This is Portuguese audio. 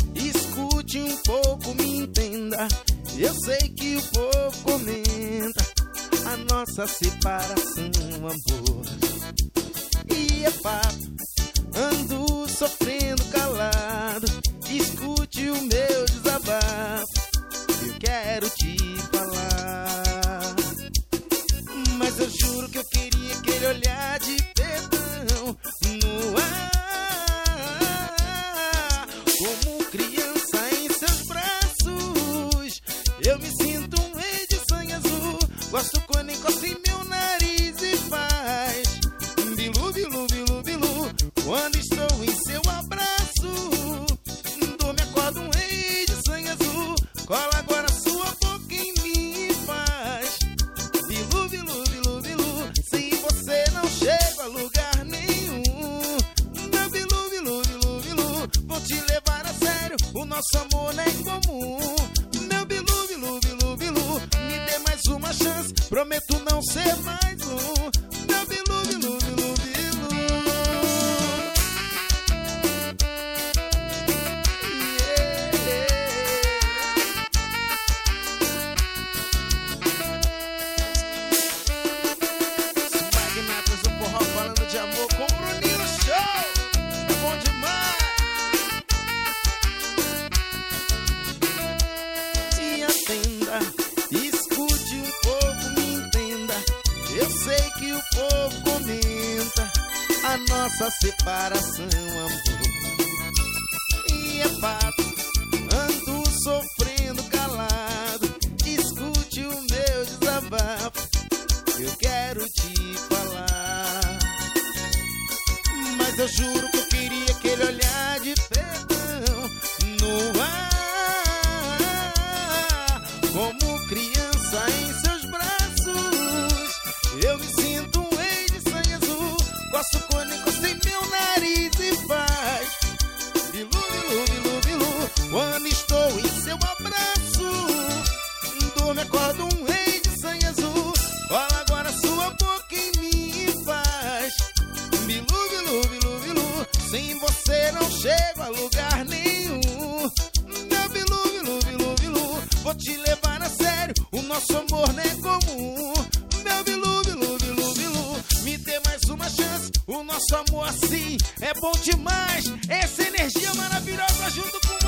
escute um pouco, me entenda. Eu sei que o povo comenta a nossa separação, amor. E é fato, ando sofrendo calado. Escute o meu desabafo, eu quero te falar. Mas eu juro que eu queria aquele olhar de perdão no ar. Como criança em seus braços, eu me sinto um rei de sangue azul. Gosto quando encosta em meu nariz e faz bilu, bilu, bilu, bilu. Quando estou em seu abraço, dorme, acordo um rei de sangue azul. Cola agora sua boca em mim e faz bilu, bilu, bilu, bilu. Sem você não chego a lugar nenhum. Meu bilu, bilu, bilu, bilu. Vou te levar a sério, o nosso amor não é comum. Meu bilu, bilu, bilu, bilu. Me dê mais uma chance, prometo não ser mais um. Meu bilu, bilu, bilu, bilu. Magnatas do forró falando de amor com o Bruninho Show. É bom demais. E atenda, escute um pouco, me entenda. Eu sei que o povo comenta a nossa separação, amor. E é fato, ando sofrendo calado. Escute o meu desabafo, eu quero te falar. Mas eu juro que eu queria aquele olhar de perdão no ar. Como criança em seus braços, eu me sinto um rei de sangue azul. Gosto quando encosta em meu nariz e faz bilu, bilu, bilu, bilu. Quando estou em seu abraço, dorme, acordo um rei de sangue azul. Cola agora sua boca em mim e faz bilu, bilu, bilu, bilu. Sem você não chego a lugar nenhum. Meu bilu, bilu, bilu, bilu. Vou te levar a sério, o nosso amor não é comum. Meu bilu, bilu, bilu, bilu. Me dê mais uma chance, o nosso amor assim é bom demais. Essa energia maravilhosa junto com